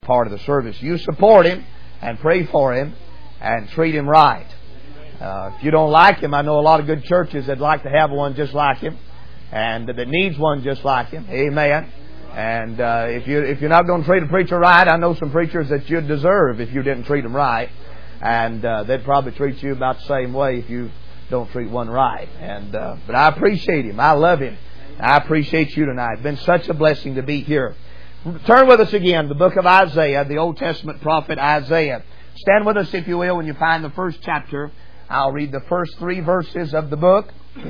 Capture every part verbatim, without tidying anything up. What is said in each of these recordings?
part of the service. You support him and pray for him and treat him right. Uh, if you don't like him, I know a lot of good churches that like to have one just like him and that needs one just like him. Amen. And uh, if you if you're not going to treat a preacher right, I know some preachers that you'd deserve if you didn't treat them right, and uh, they'd probably treat you about the same way if you don't treat one right. And uh, but I appreciate him. I love him. I appreciate you tonight. It's been such a blessing to be here. Turn with us again, the book of Isaiah, the Old Testament prophet Isaiah. Stand with us, if you will, when you find the first chapter. I'll read the first three verses of the book,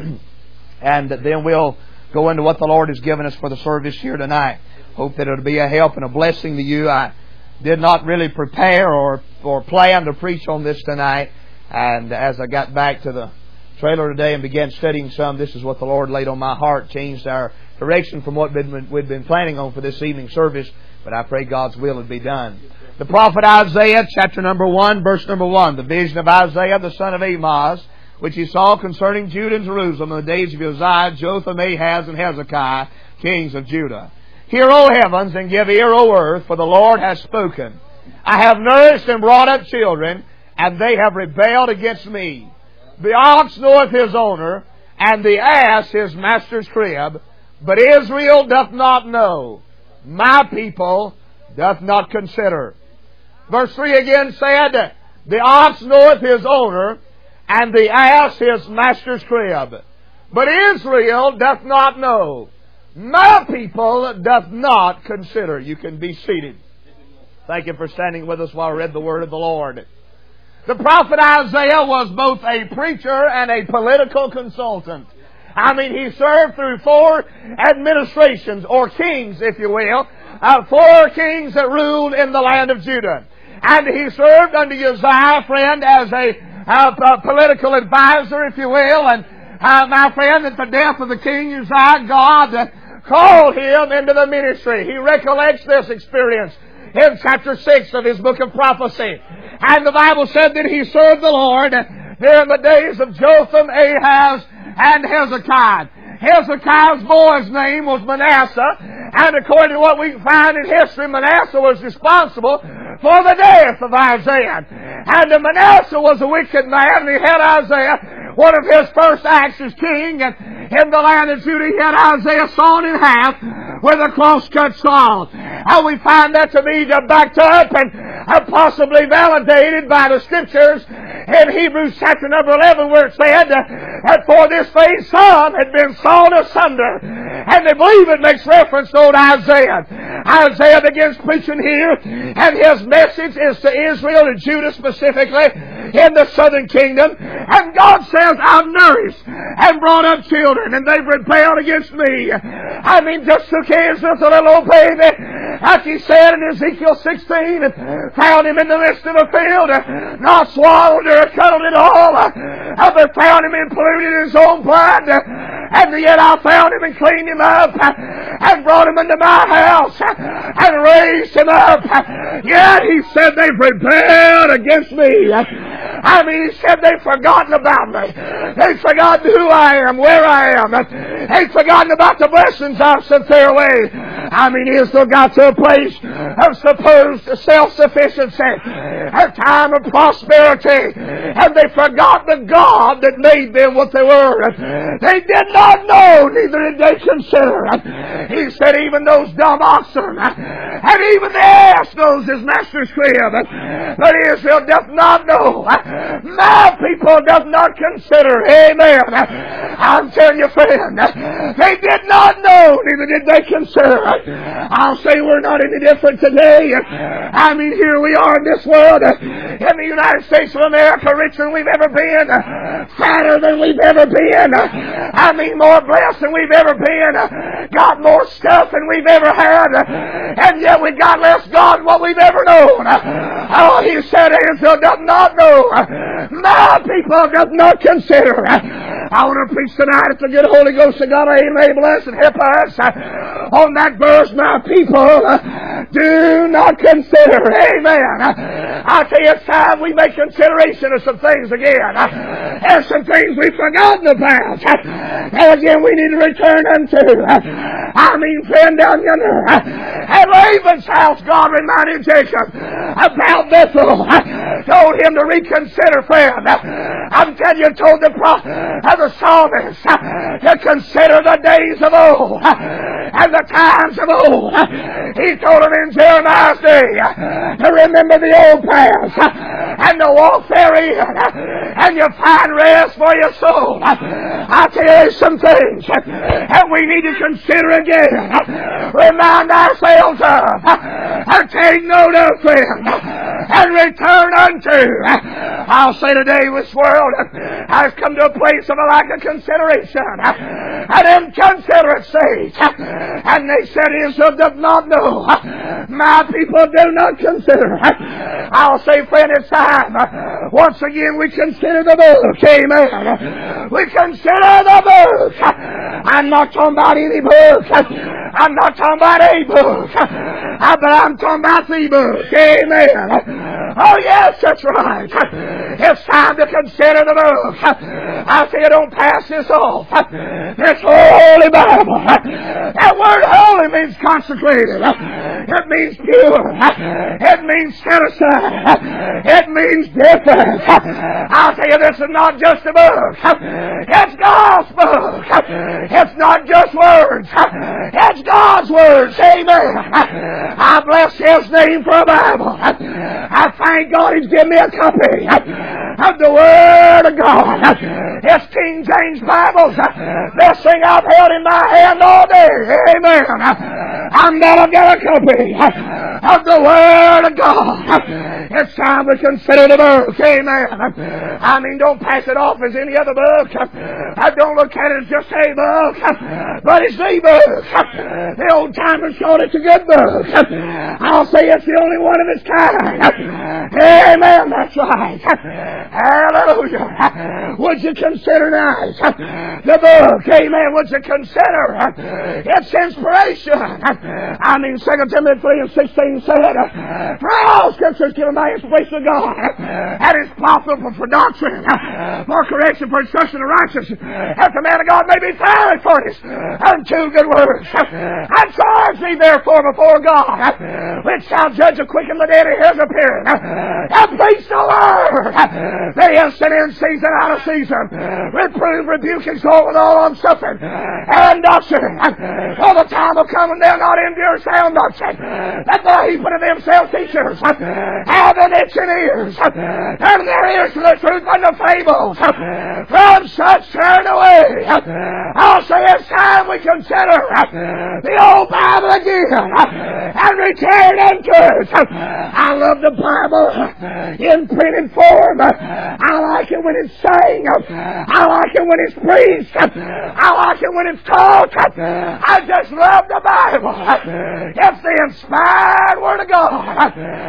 and then we'll go into what the Lord has given us for the service here tonight. Hope that it'll be a help and a blessing to you. I did not really prepare or, or plan to preach on this tonight, and as I got back to the trailer today and began studying some, this is what the Lord laid on my heart, changed our direction from what we'd been planning on for this evening service, but I pray God's will would be done. The prophet Isaiah, chapter number one, verse number one, the vision of Isaiah, the son of Amoz, which he saw concerning Judah and Jerusalem in the days of Uzziah, Jotham, Ahaz, and Hezekiah, kings of Judah. Hear, O heavens, and give ear, O earth, for the Lord has spoken. I have nourished and brought up children, and they have rebelled against me. The ox knoweth his owner, and the ass his master's crib, but Israel doth not know. My people doth not consider. Verse three again said, the ox knoweth his owner, and the ass his master's crib, but Israel doth not know. My people doth not consider. You can be seated. Thank you for standing with us while I read the word of the Lord. The prophet Isaiah was both a preacher and a political consultant. I mean, he served through four administrations, or kings, if you will, uh, four kings that ruled in the land of Judah. And he served under Uzziah, friend, as a, uh, a political advisor, if you will. And uh, my friend, at the death of the king Uzziah, God uh, called him into the ministry. He recollects this experience in chapter six of his book of prophecy. And the Bible said that he served the Lord during the days of Jotham, Ahaz, and Hezekiah. Hezekiah's boy's name was Manasseh, and according to what we find in history, Manasseh was responsible for the death of Isaiah. And Manasseh was a wicked man, and he had Isaiah, one of his first acts as king, and in the land of Judah, he had Isaiah sawn in half with a cross-cut saw. And we find that to be backed up and possibly validated by the Scriptures in Hebrews chapter number eleven, where it said that for this thing some had been sawn asunder. And they believe it makes reference to old Isaiah. Isaiah begins preaching here, and his message is to Israel and Judah specifically in the southern kingdom. And God says, I've nourished and brought up children, and they've rebelled against me. I mean, just took Israel, the little old baby, like he said in Ezekiel sixteen, and found him in the midst of a field, not swallowed or cuddled at all. They found him and polluted in his own blood, and yet I found him and cleaned him up, and brought him into my house, and raised him up. Yet he said, they've rebelled against me. I mean, he said they've forgotten about me. They've forgotten who I am, where I am. They've forgotten about the blessings I've sent their way. I mean, Israel got to a place of supposed self-sufficiency, a time of prosperity, and they forgot the God that made them what they were. They did not know, neither did they consider. He said, even those dumb oxen, and even the ass knows his master's crib, but Israel doth not know. My people doth not consider. Amen. I'm telling you, friend, they did not know, neither did they consider. I'll say we're not any different today. I mean, here we are in this world, in the United States of America, richer than we've ever been, fatter than we've ever been. I mean, more blessed than we've ever been, got more stuff than we've ever had, and yet we got less God than what we've ever known. Oh, he said, Israel doth not know. My people doth not consider. I want to preach tonight if the good Holy Ghost of God will enable us and help us on that verse. My people do not consider. Amen. I tell you, it's time we make consideration of some things again. There's some things we've forgotten about. And again, we need to return unto. I mean, friend, down yonder at Laban's house, God reminded Jacob about Bethel. Told him to reconsider, friend. I'm telling you, told the prophet, the psalmist, to consider the days of old and the times of old. He told him in Jeremiah's day to remember the old past and to walk therein, and you find rest for your soul. I tell you, there's some things that we need to consider again, remind ourselves of, and take note of, friend, and return unto. I'll say today, this world has come to a place of a lack of consideration, an inconsiderate state. And they said, Israel does not know. My people do not consider. I'll say, friend, it's time. Once again, we consider the book. Amen. We consider the book. I'm not talking about any book. I'm not talking about a book. But I'm talking about the book. Amen. Oh, yes, that's right. It's time to consider the book. I say, don't pass this off. This holy Bible. That word holy means consecrated. It means pure. It means set aside. It means different. I'll tell you, this is not just a book. It's God's book. It's not just words. It's God's words. Amen. I bless His name for a Bible. I thank God He's given me a copy of the Word of God. It's King James Bibles. Best thing I've held in my hand all day. Amen. I'm gonna get a copy of the Word of God. It's time to consider the book. Amen. I mean, don't pass it off as any other book. I don't look at it as just a book, but it's the book. The old timers called it a good book. I'll say it's the only one of its kind. Amen. That's right. Hallelujah. Would you consider tonight the book? Amen. Would you consider its inspiration? I mean, Second Timothy three and sixteen said, for all Scripture is given by inspiration of God, and is profitable for doctrine, for correction, for instruction in righteousness, that the man of God may be thoroughly furnished unto good works. I charge thee therefore before God, which shall judge the quick and the dead in His appearing, and preach the word, the instant in season, out of season, reprove, rebuke, exhort with all long suffering and doctrine. For the time will come when they'll not endure sound doctrine, that the heaping of themselves teachers have an itching ears, turn their ears to the truth and the fables. From such turn away. I'll say it's time we consider the old Bible again and return unto it. I love the Bible in printed form. I like it when it's sang. I like it when it's preached. I like it when it's taught. I just love the Bible. It's the inspired Word of God.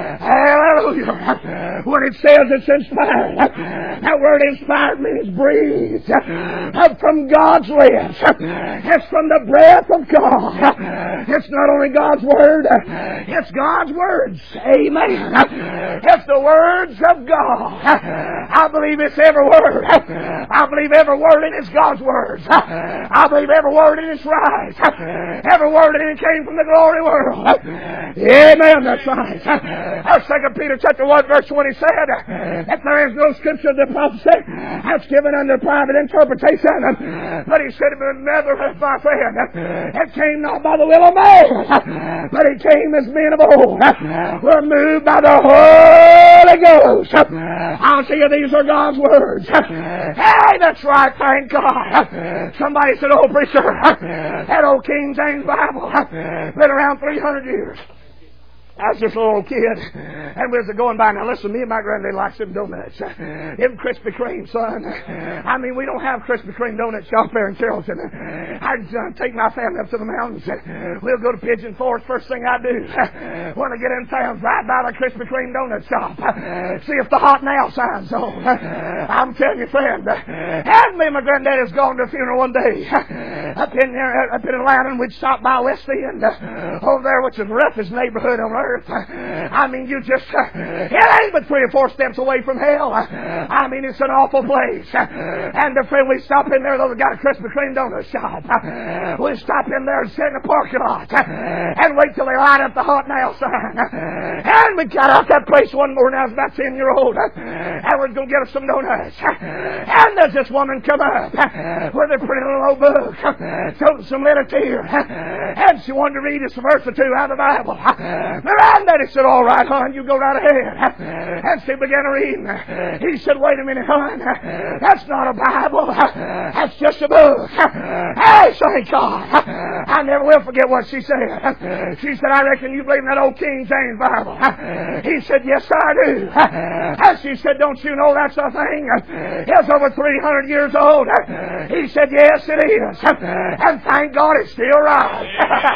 Hallelujah. When it says it's inspired, that word inspired means breathed from God's lips. It's from the breath of God. It's not only God's Word, it's God's words. Amen. It's the words of God. I believe it's every word. I believe every word in it is God's words. I believe every word in it is right. Every word in it came from the glory world. Amen. That's right. Second Peter chapter one verse twenty said, if there is no scripture of the prophecy that's given under private interpretation, but he said, never, my friend, it came not by the will of man, but it came as men of old were moved by the Holy Ghost. I'll tell you, these are God's words. Hey, that's right, thank God. Somebody said, oh, preacher, that old King James Bible been around three hundred years. I was just a little kid, and we was going by. Now listen, me and my granddad likes them donuts. Them Krispy Kreme, son. I mean, we don't have Krispy Kreme donut shop there in Carrollton. I just uh, take my family up to the mountains. We'll go to Pigeon Forge. First thing I do when I get in town, drive by the Krispy Kreme donut shop. See if the hot now sign's on. I'm telling you, friend, and me and my granddad has gone to a funeral one day up in there, up in Atlanta, and we'd stop by West End over there, which is the roughest neighborhood on earth. earth. I mean, you just, it ain't but three or four steps away from hell. I mean, it's an awful place. And the friend, we stop in there, though, they got a Krispy Kreme donut shop. We stop in there and sit in the parking lot and wait till they light up the hot nail sign. And we got out that place one morning, I was about ten year old, and we're going to get us some donuts. And there's this woman come up with a pretty little old book, toting some literature, and she wanted to read us a verse or two out of the Bible. And Daddy said, all right, hon, you go right ahead. And she began to read. He said, wait a minute, hon, that's not a Bible. That's just a book. Hey, thank God. I never will forget what she said. She said, I reckon you believe in that old King James Bible. He said, yes, I do. And she said, don't you know that's a thing? It's over three hundred years old. He said, yes, it is. And thank God it's still right.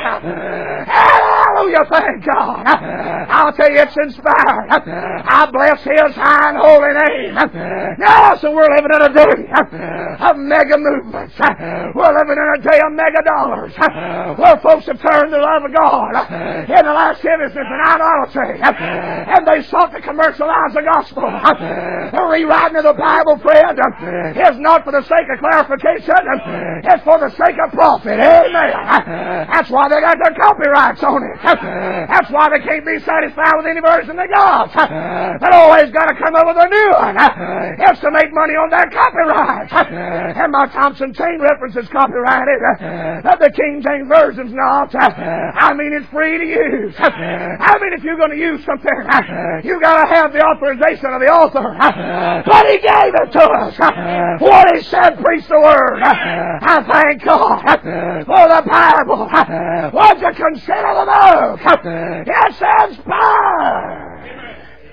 Hallelujah, thank God. I'll tell you, it's inspired. I bless His high and holy name. Now, so we're living in a day of mega movements. We're living in a day of mega dollars, where folks have turned the love of God in the last century an idolatry, and they sought to commercialize the gospel. The rewriting of the Bible, friend, is not for the sake of clarification. It's for the sake of profit. Amen. That's why they got their copyrights on it. That's why they can't be satisfied with any version they got. They always got to come up with a new one. It's to make money on their copyright. And my Thompson Chain reference is copyrighted. But the King James Version's not. I mean, it's free to use. I mean, if you're going to use something, you got to have the authorization of the author. But He gave it to us. What He said, preach the word. I thank God for the Bible. Won't you consider the book? It's inspired.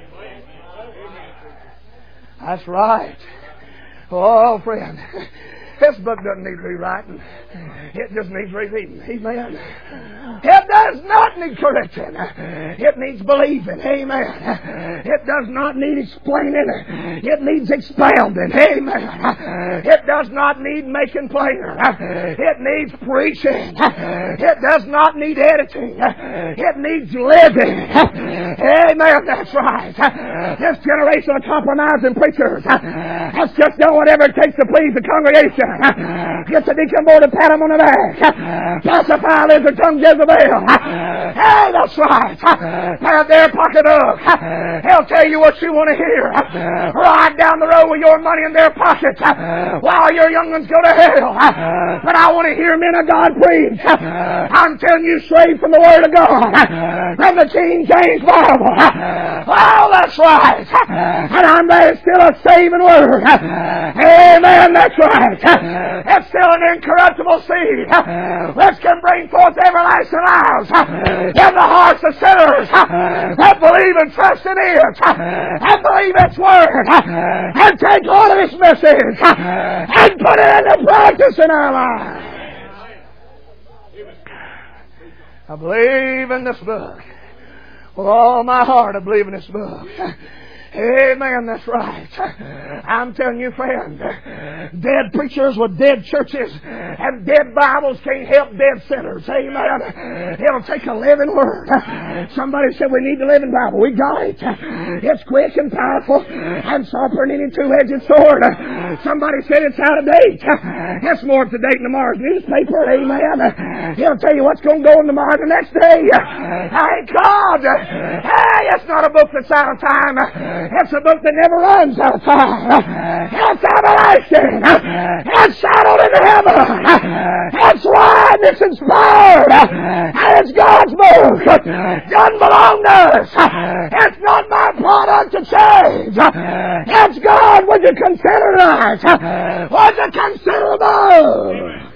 That's right. Oh, friend, this book doesn't need rewriting. It just needs rereading. Amen. It does not need correcting. It needs believing. Amen. It does not need explaining. It needs expounding. Amen. It does not need making plainer. It needs preaching. It does not need editing. It needs living. Amen. That's right. This generation of compromising preachers has just done whatever it takes to please the congregation. Get the deacon board to pat him on the back. Pacify Liz or tongue Jezebel. Hey, that's right. Have their pocketbook. He'll tell you what you want to hear. Ride down the road with your money in their pockets while your young ones go to hell. But I want to hear men of God preach. I'm telling you straight from the Word of God, from the King James Bible. Oh, that's right. And I'm there, still a saving Word. Amen, that's right. It's still an incorruptible seed which can bring forth everlasting lives in the hearts of sinners that believe and trust in it and believe its word and take hold of its message and put it into practice in our lives. I believe in this book. With all my heart, I believe in this book. Amen, that's right. I'm telling you, friend, dead preachers with dead churches and dead Bibles can't help dead sinners. Amen. It'll take a living word. Somebody said we need the living Bible. We got it. It's quick and powerful and sharper than any two-edged sword. Somebody said it's out of date. It's more up to date than tomorrow's newspaper. Amen. It'll tell you what's going to go in tomorrow the next day. Thank God. Hey, it's not a book that's out of time. It's a book that never runs out of time. It's everlasting. It's settled in heaven. It's right. It's inspired. And it's God's book. It doesn't belong to us. It's not my product to change. It's God. Would you consider that? Would you consider the book?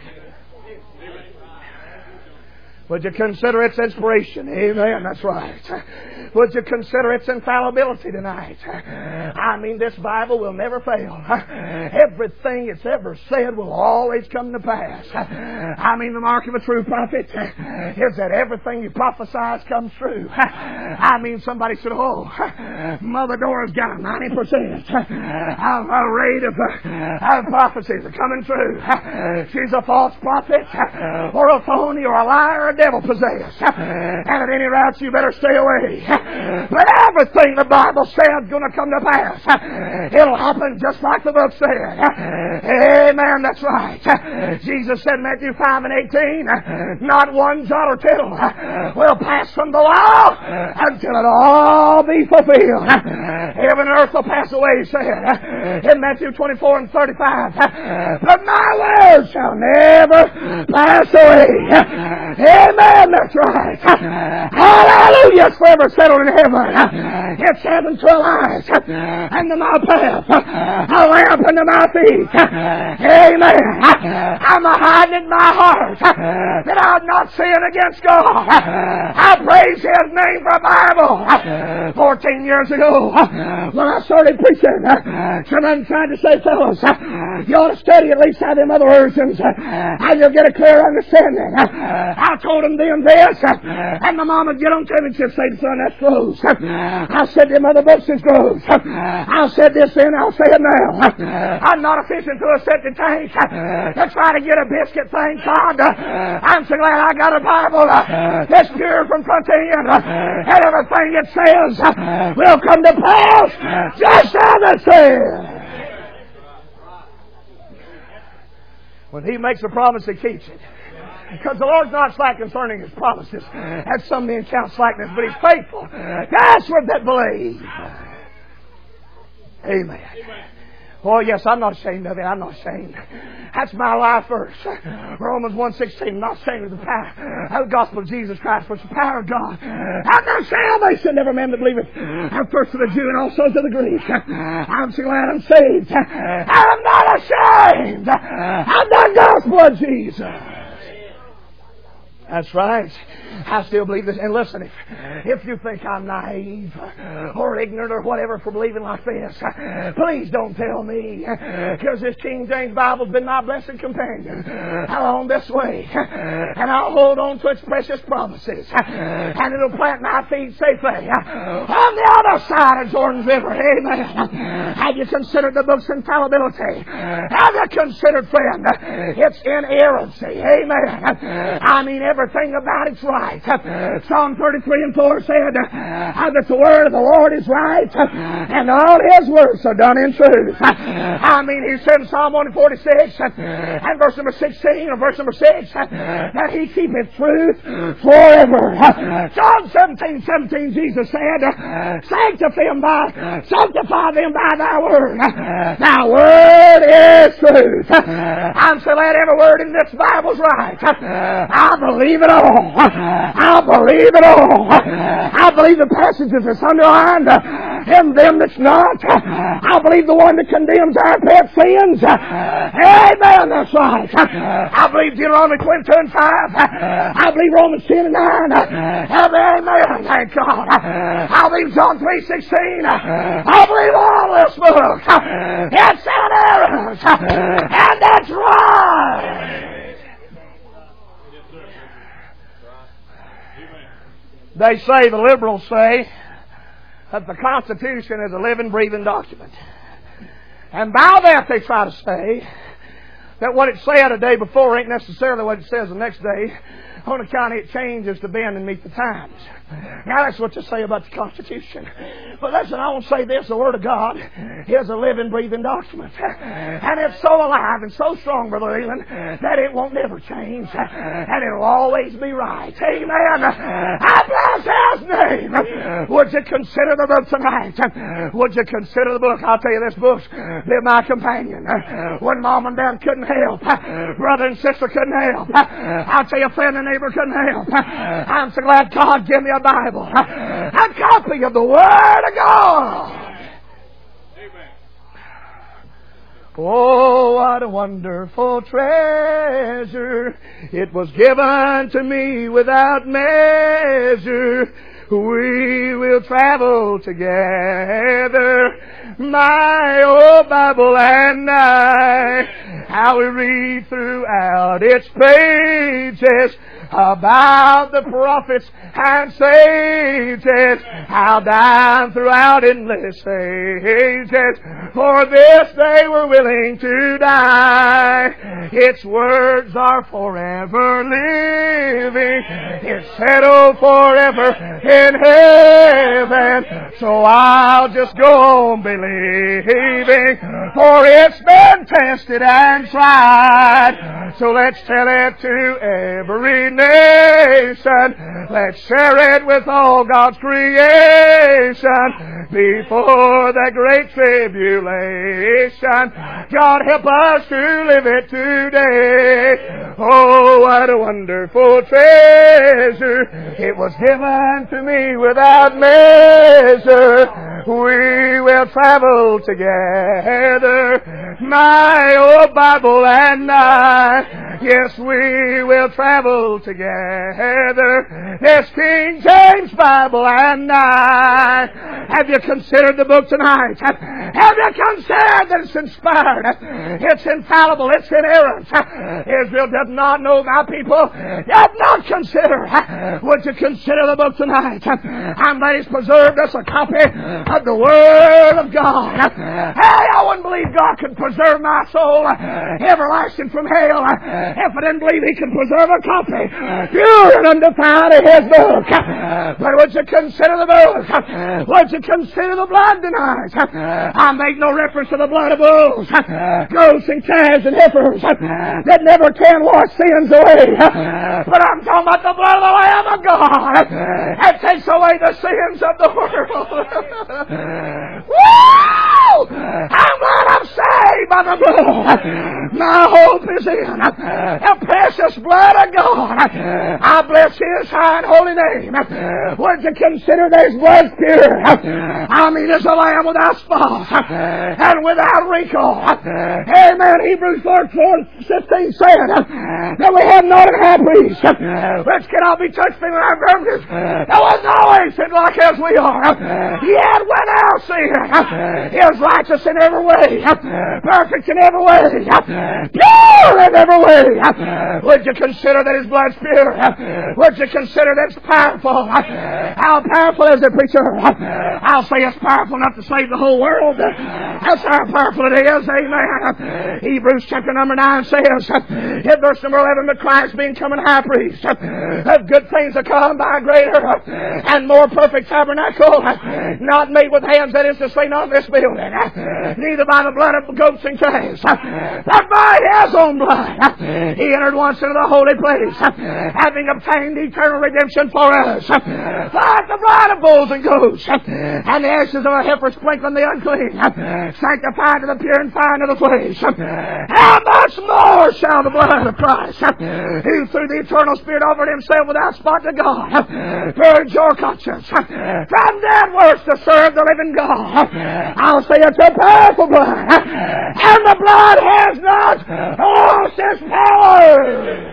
Would you consider its inspiration? Amen. That's right. Would you consider its infallibility tonight? I mean, this Bible will never fail. Everything it's ever said will always come to pass. I mean, the mark of a true prophet is that everything he prophesies comes true. I mean, somebody said, oh, Mother Dora's got a ninety percent of a rate of, of prophecies are coming true. She's a false prophet or a phony or a liar or a devil possessed. And at any rate, you better stay away. But everything the Bible said is going to come to pass. It'll happen just like the book said. Amen, that's right. Jesus said in Matthew five and eighteen, not one jot or tittle will pass from the law until it all be fulfilled. Heaven and earth will pass away, he said in Matthew twenty-four and thirty-five. But my word shall never pass away. Amen, that's right. Hallelujah, it's forever settled in heaven. It's heaven to our eyes and to my path, a lamp unto my feet. Amen. I'm hiding in my heart that I'm not sin against God. I praise His name for a Bible. Fourteen years ago, when I started preaching, someone tried to say, fellas, you ought to study at least how them other versions, and you'll get a clear understanding. I told them then this, and my mom would get on to me and she'd say, son, that's gross. I said them other books is gross. I said this then, I'll say it now. I'm not a fishing through a septic tank to try to get a biscuit, thank God. I'm so glad I got a Bible that's pure from front to end, and everything it says will come to pass just as it says. When He makes a promise, He keeps it. Because the Lord's not slack concerning His promises, as some men count slackness, but He's faithful. That's what that believe. Amen. Oh, yes, I'm not ashamed of it. I'm not ashamed. That's my life verse. Romans one sixteen, not ashamed of the power of the gospel of Jesus Christ, for it's the power of God. And the salvation of every man that believeth, and first to the Jew and also to the Greek. I'm so glad I'm saved. I'm not ashamed of the gospel of Jesus. That's right. I still believe this. And listen, if, if you think I'm naive or ignorant or whatever for believing like this, please don't tell me. Because this King James Bible's been my blessed companion along this way. And I'll hold on to its precious promises. And it'll plant my feet safely on the other side of Jordan's River. Amen. Have you considered the book's infallibility? Have you considered, friend, its inerrancy? Amen. I mean, everything about it's right. Psalm thirty-three and four said that the word of the Lord is right and all His words are done in truth. I mean, He said in Psalm one forty-six and verse number sixteen or verse number six that He keepeth truth forever. John seventeen seventeen, Jesus said, sanctify them by, sanctify them by Thy word. Thy word is truth. I'm so glad every word in this Bible's right. I believe it all. I believe it all. I believe the passages that's underlined and them that's not. I believe the one that condemns our pet sins. Amen, that's right. I believe Deuteronomy twenty-two and five. I believe Romans ten and nine. Amen, thank God. I believe John three sixteen. I believe all this book. It's inerrant. And that's right. They say, the liberals say, that the Constitution is a living, breathing document. And by that they try to say that what it said a day before ain't necessarily what it says the next day, on account of it changes to bend and meet the times. Now that's what you say about the Constitution. But listen, I want to say this, the Word of God is a living, breathing document. And it's so alive and so strong, Brother Leland, that it won't never change. And it'll always be right. Amen. I bless His name. Would you consider the book tonight? Would you consider the book? I'll tell you, this book's been my companion. When Mom and Dad couldn't help, brother and sister couldn't help, I'll tell you, a friend and neighbor couldn't help. I'm so glad God gave me a Bible, a copy of the Word of God. Amen. Oh, what a wonderful treasure. It was given to me without measure. We will travel together, my old Bible and I. How we read throughout its pages, about the prophets and sages, how down throughout endless ages, for this they were willing to die. Its words are forever living. It's settled forever in heaven. So I'll just go on believing, for it's been tested and tried. So let's tell it to every nation. Let's share it with all God's creation before the great tribulation. God help us to live it today. Oh, what a wonderful treasure. It was given to me without measure. We will travel together, my old Bible and I. Yes, we will travel together. Yes, King James Bible and I. Have you considered the book tonight? Have you considered that it's inspired? It's infallible. It's inerrant. Israel does not know my people. Does not consider. Would you consider the book tonight? I'm glad He's preserved us a copy of the Word of God. Hey, I wouldn't believe God could preserve my soul everlasting from hell if I didn't believe He could preserve a copy pure and undefiled of His book. But would you consider the book? Would you consider the blood tonight? I make no reference to the blood of bulls, goats and calves and heifers that never can wash sins away. But I'm talking about the blood of the Lamb of God that takes away the sins of the world. Woo! I'm glad I'm saved by the blood. My hope is in the precious blood of God. I bless His high and holy name. Would you consider there's blood pure? I mean, there's a lamb without spot and without wrinkle. Amen. Hebrews four fifteen said that we have not an high priest which cannot be touched with our infirmities. There was always sin like as we are. Yet without sin, He is righteous in every way, perfect in every way, pure in every way. Would you consider that His blood's pure? Would you consider that it's powerful? How powerful is it, preacher? I'll say it's powerful enough to save the whole world. That's how powerful it is. Amen. Hebrews chapter number nine says, in verse number eleven, that Christ being come in high priest of good things to come by a greater and more perfect tabernacle, not made with hands, that is to say, not in this building, neither by the blood of goats and calves, but by His own blood. He entered once into the holy place, having obtained eternal redemption for us, by the blood of bulls and goats, and the ashes of a heifer sprinkling the unclean, sanctified to the pure and fine of the flesh. How much more shall the blood of Christ, who through the eternal Spirit offered Himself without spot to God, purge your conscience from dead works to serve the living God? I'll say it's a powerful blood, and the blood has not lost its power.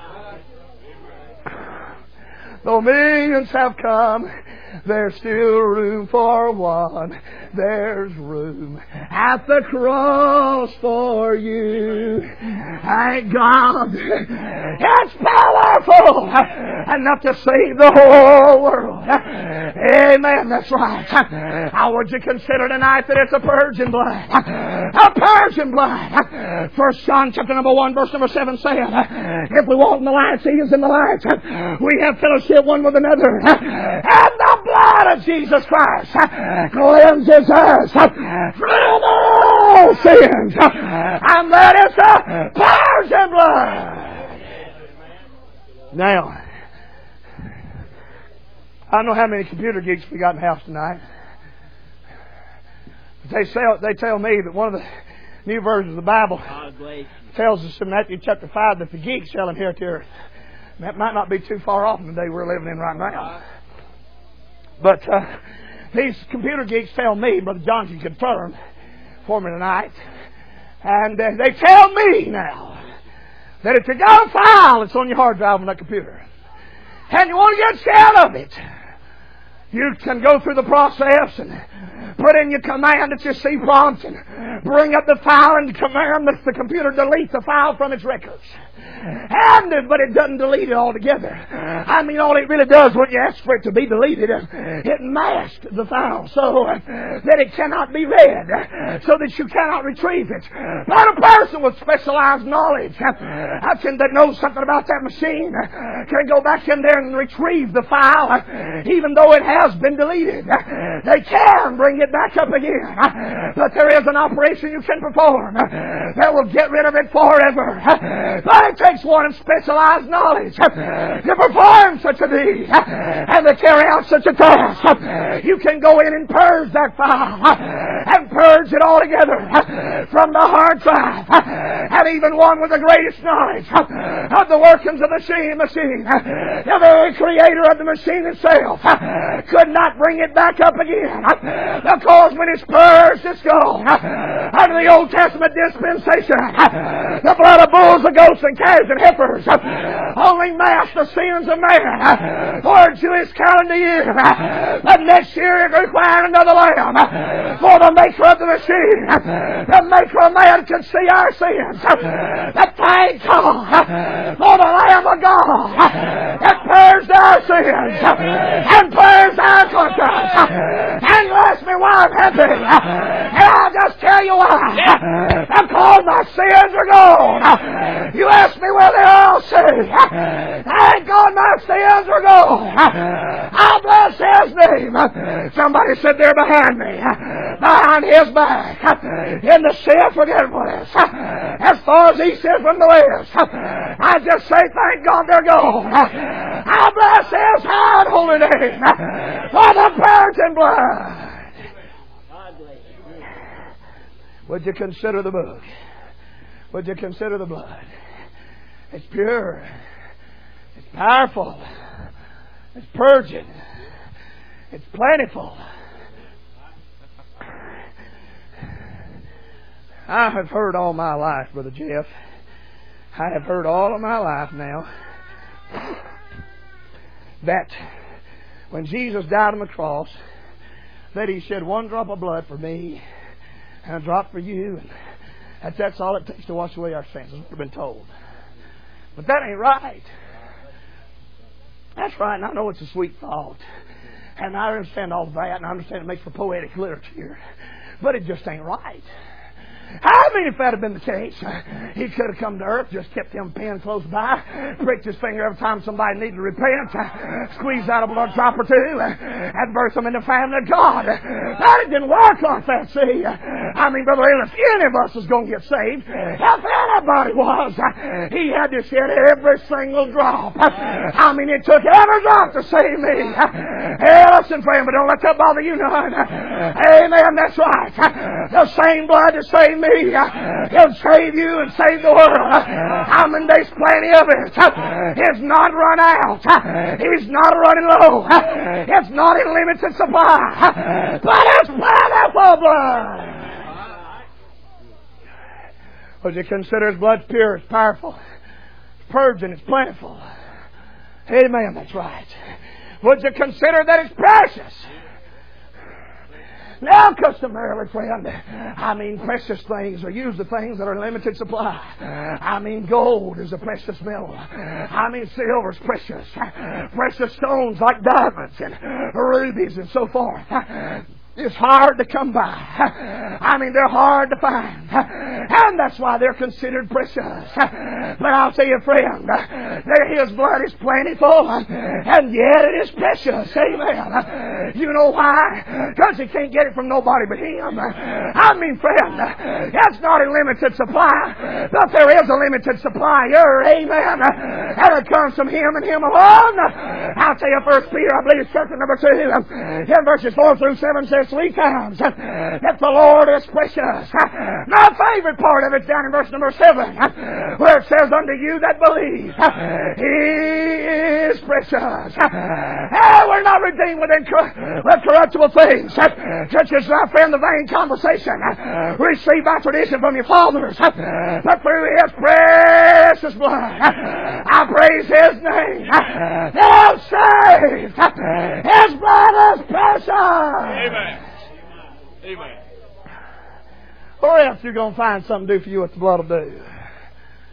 Though millions have come, there's still room for one. There's room at the cross for you. Thank God. It's powerful enough to save the whole world. Amen. That's right. How would you consider tonight that it's a purging blood? A purging blood. First John chapter number one, verse number seven said, if we walk in the light, He is in the light. We have fellowship one with another. And the blood of Jesus Christ cleanses us from all sins. And that is the purging blood. Now, I don't know how many computer geeks we got in the house tonight. They tell, they tell me that one of the new versions of the Bible tells us in Matthew chapter five that the geeks shall inherit the earth. That might not be too far off from the day we're living in right now. But uh, these computer geeks tell me, Brother John can confirm for me tonight, and uh, they tell me now that if you got a file that's on your hard drive on that computer, and you want to get scared of it, you can go through the process and put in your command that you see prompt and bring up the file and command that the computer delete the file from its records. And, but it doesn't delete it altogether. I mean, all it really does when you ask for it to be deleted, it masks the file so that it cannot be read, so that you cannot retrieve it. But a person with specialized knowledge, I can that knows something about that machine, can go back in there and retrieve the file, even though it has been deleted. They can bring it back up again. But there is an operation you can perform that will get rid of it forever. But it takes one of specialized knowledge to perform such a deed and to carry out such a task. You can go in and purge that file and purge it altogether from the hard drive. And even one with the greatest knowledge of the workings of the machine, machine, the very creator of the machine itself, could not bring it back up again. Because when it's purged, it's gone. Under the Old Testament dispensation, the blood of bulls and goats and calves and heifers only mask the sins of man for a Jewish calendar year. But next year it required another lamb for the maker of the machine. The maker of man can see our sins. But thank God for the Lamb of God that purged our sins and purged our conscience. And you ask me why I'm happy. And I'll just tell you why. Because my sins are gone. You ask me where they are, I'll say, thank God my sins are gone. I'll bless His name. Somebody said there behind me, behind His back, in the sea of forgetfulness, as far as East is from the West. I just say, thank God they're gone. I bless His high and holy name for the virgin blood. Would you consider the book? Would you consider the blood? It's pure. It's powerful. It's purging. It's plentiful. I have heard all my life, Brother Jeff. I have heard all of my life now that when Jesus died on the cross, that He shed one drop of blood for me and a drop for you. And that's, that's all it takes to wash away our sins. That's what we've been told. But that ain't right. That's right, and I know it's a sweet thought. And I understand all that, and I understand it makes for poetic literature. But it just ain't right. I mean, if that had been the case, He could have come to earth, just kept Him pen close by, pricked His finger every time somebody needed to repent, squeezed out a blood drop or two, and burst them in the family of God. That it didn't work like that, see. I mean, Brother Hill, if any of us was going to get saved, if anybody was, He had to shed every single drop. I mean, it took every drop to save me. Hey, listen, friend, but don't let that bother you none. Amen, that's right. The same blood to save me, He'll save you and save the world. I mean, there's plenty of it. It's not run out. It's not running low. It's not in limited supply. But it's plentiful blood. Would you consider His blood pure? It's powerful. It's purging. It's plentiful. Amen. That's right. Would you consider that it's precious? Now, customarily, friend, I mean, precious things are usually things that are in limited supply. I mean, gold is a precious metal. I mean, silver is precious. Precious stones like diamonds and rubies and so forth. It's hard to come by. I mean, they're hard to find. And that's why they're considered precious. But I'll tell you, friend, His blood is plentiful, and yet it is precious. Amen. You know why? Because you can't get it from nobody but Him. I mean, friend, that's not a limited supply, but there is a limited supplier. Amen. And it comes from Him and Him alone. I'll tell you, First Peter, I believe it's chapter number two, in verses four through seven says, three times that the Lord is precious. My favorite part of it's down in verse number seven, where it says, unto you that believe, He is precious. Ah, we're not redeemed with, incor- with corruptible things, such as, my friend, the vain conversation received by tradition from your fathers, but through His precious blood, I praise His name. They're saved. His blood is precious. Amen. Amen. Or else you're going to find something to do for you what the blood will do.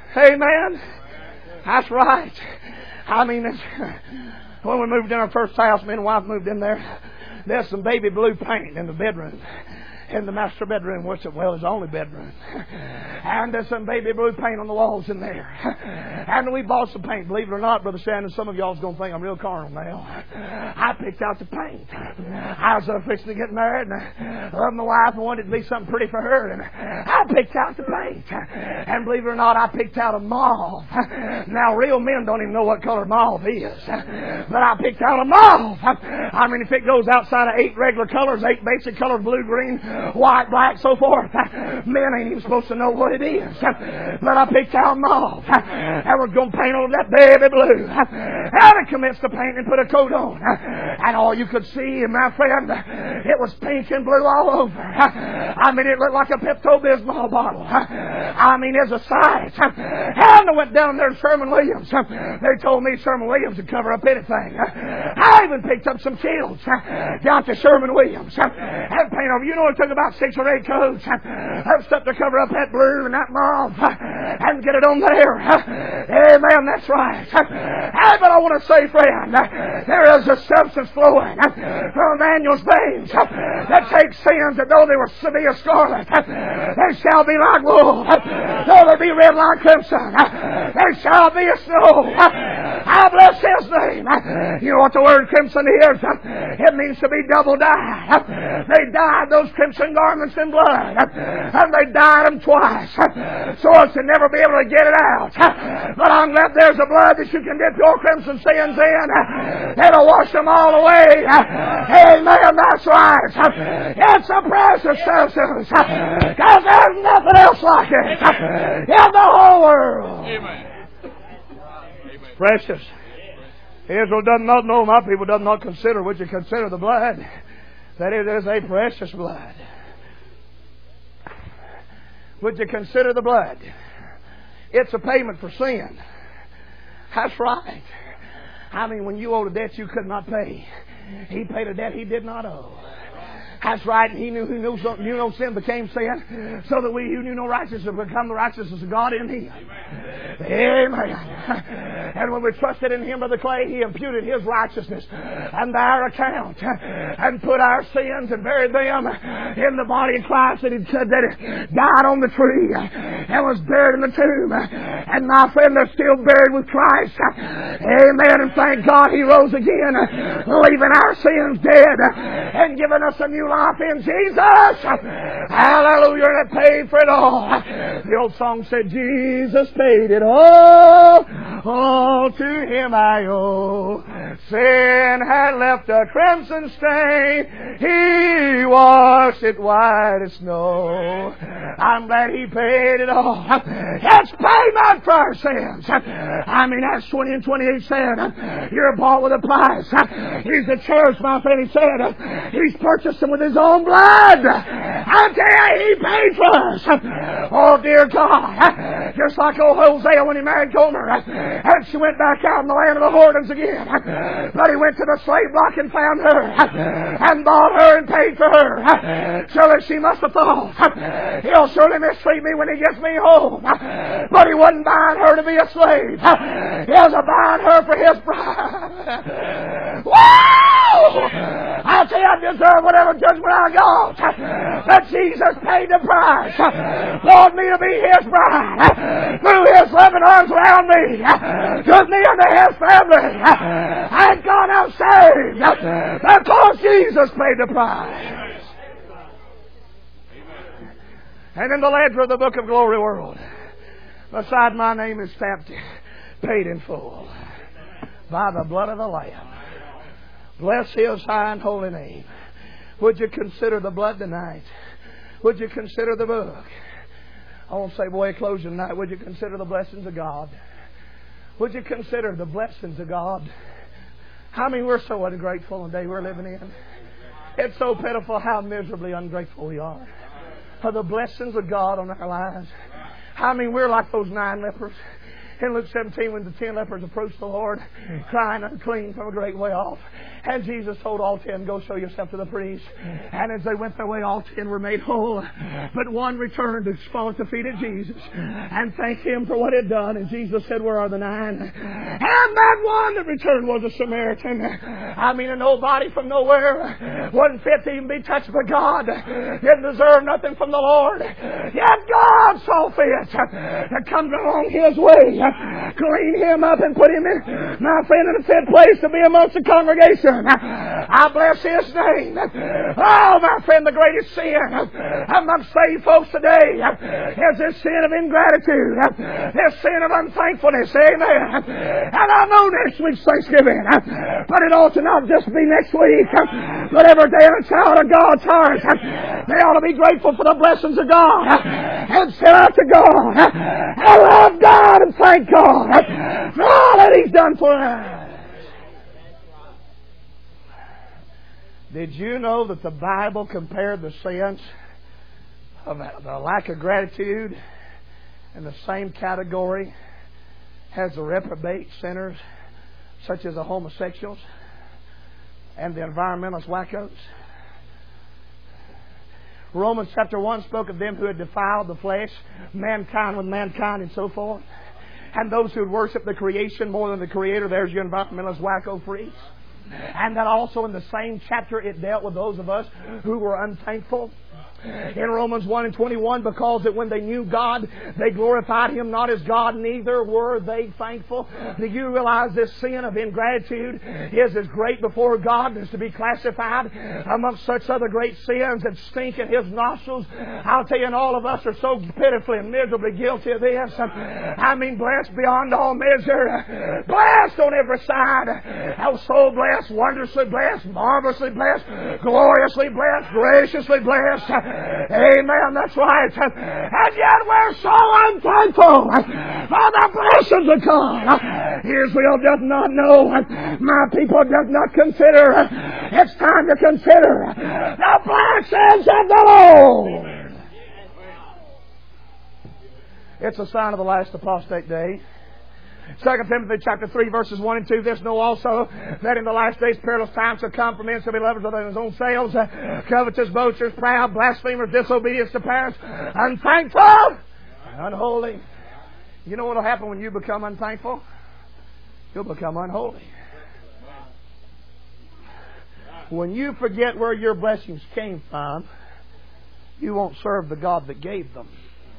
Amen. That's right. I mean, it's, when we moved in our first house, me and wife moved in there, there's some baby blue paint in the bedroom. In the master bedroom, which well is the only bedroom. And there's some baby blue paint on the walls in there. And we bought some paint. Believe it or not, Brother Shannon, some of y'all's going to think I'm real carnal now. I picked out the paint. I was uh, fixing to get married, and I loved my wife and wanted it to be something pretty for her. And I picked out the paint. And believe it or not, I picked out a mauve. Now, real men don't even know what color mauve is. But I picked out a mauve. I mean, if it goes outside of eight regular colors, eight basic colors, blue, green, white, black, so forth, men ain't even supposed to know what it is. But I picked out mauve. I was going to paint on that baby blue. And I commenced to paint and put a coat on. And all you could see, my friend, it was pink and blue all over. I mean, it looked like a Pepto-Bismol bottle. I mean, it's a sight. And I went down there to Sherman Williams. They told me Sherman Williams would cover up anything. I even picked up some kilts down to Sherman Williams and paint over. You know, it took about six or eight coats of stuff to cover up that blue and that mauve and get it on there. Amen, that's right. But I want to say, friend, there is a substance flowing from Emmanuel's veins that takes sins that though they were severe scarlet, they shall be like wool. Though they be red like crimson, they shall be as snow. I bless His name. You know what the word crimson is? It means to be double dyed. They dyed those crimson garments in blood, and they dyed them twice, so as to never be able to get it out. But I'm glad there's a blood that you can dip your crimson sins in. It'll wash them all away. Amen, that's right. It's a precious substance, because there's nothing else like it in the whole world. Amen. Precious. Israel does not know, my people does not consider, would you consider the blood, that it is a precious blood. Would you consider the blood? It's a payment for sin. That's right. I mean, when you owed a debt you could not pay, He paid a debt He did not owe. That's right. And He knew who knew, knew no sin became sin, so that we who knew no righteousness become the righteousness of God in Him. Amen. And when we trusted in Him, Brother Clay, He imputed His righteousness and our account, and put our sins and buried them in the body of Christ that He that died on the tree and was buried in the tomb. And my friend, they're still buried with Christ. Amen. And thank God He rose again, leaving our sins dead and giving us a new life in Jesus. Hallelujah. And it paid for it all. The old song said, Jesus paid it all. All to Him I owe. Sin had left a crimson stain. He washed it white as snow. I'm glad He paid it all. It's payment for our sins. I mean, Acts twenty and twenty-eight said, you're bought with a price. He's the church, my friend. He said, He's purchased them with His own blood. I tell you, He paid for us. Oh, dear God. Just like old Hosea when he married Gomer, and she went back out in the land of the Hordens again. But he went to the slave block and found her, and bought her and paid for her. Surely she must have thought, He'll surely mistreat me when He gets me home. But He wasn't buying her to be a slave. He was buying her for His bride. Woo! I tell you, I deserve whatever judgment I got. But Jesus paid the price. Wanted me to be His bride. Threw His loving arms around me. Took me into His family. And God, I'm saved. Because Jesus paid the price. And in the ledger of the book of glory world, beside my name is stamped, paid in full, by the blood of the Lamb. Bless His high and holy name. Would you consider the blood tonight? Would you consider the book? I won't say, boy, close your tonight. Would you consider the blessings of God? Would you consider the blessings of God? I mean, we're so ungrateful in the day we're living in. It's so pitiful how miserably ungrateful we are for the blessings of God on our lives. I mean, we're like those nine lepers. In Luke seventeen, when the ten lepers approached the Lord, crying unclean from a great way off, and Jesus told all ten, go show yourself to the priest. And as they went their way, all ten were made whole. But one returned to fall at the feet of Jesus and thanked Him for what He had done. And Jesus said, where are the nine? And that one that returned was a Samaritan. I mean, a nobody from nowhere. Wasn't fit to even be touched by God. Didn't deserve nothing from the Lord. Yet God saw fit to come along His way, clean him up and put him in, my friend, in a fit place to be amongst the congregation. I bless His name. Oh, my friend, the greatest sin amongst saved folks today is this sin of ingratitude, this sin of unthankfulness. Amen. And I know next week's Thanksgiving, but it ought to not just be next week, but every day in a child of God's heart, they ought to be grateful for the blessings of God and sell out to God and love God and thank God for all that He's done for us. Did you know that the Bible compared the sins of the lack of gratitude in the same category as the reprobate sinners, such as the homosexuals and the environmentalist wackos? Romans chapter one spoke of them who had defiled the flesh, mankind with mankind and so forth. And those who would worship the creation more than the Creator. There's your environmentalist wacko freaks. And then also in the same chapter it dealt with those of us who were unthankful. In Romans one and twenty-one, because that when they knew God, they glorified Him not as God, neither were they thankful. Do you realize this sin of ingratitude is as great before God as to be classified amongst such other great sins that stink in His nostrils? I'll tell you, and all of us are so pitifully and miserably guilty of this. I mean, blessed beyond all measure. Blessed on every side. How so blessed, wondrously blessed, marvelously blessed, gloriously blessed, graciously blessed. Amen, that's right. And yet we're so unthankful for the blessings of God. Israel does not know. My people does not consider. It's time to consider the blessings of the Lord. It's a sign of the last apostate day. Second Timothy chapter three verses one and two. This know also that in the last days perilous times shall come, for men shall be lovers of their own selves, uh, covetous, boasters, proud, blasphemers, disobedience to parents, unthankful, unholy. You know what will happen when you become unthankful? You'll become unholy. When you forget where your blessings came from, you won't serve the God that gave them.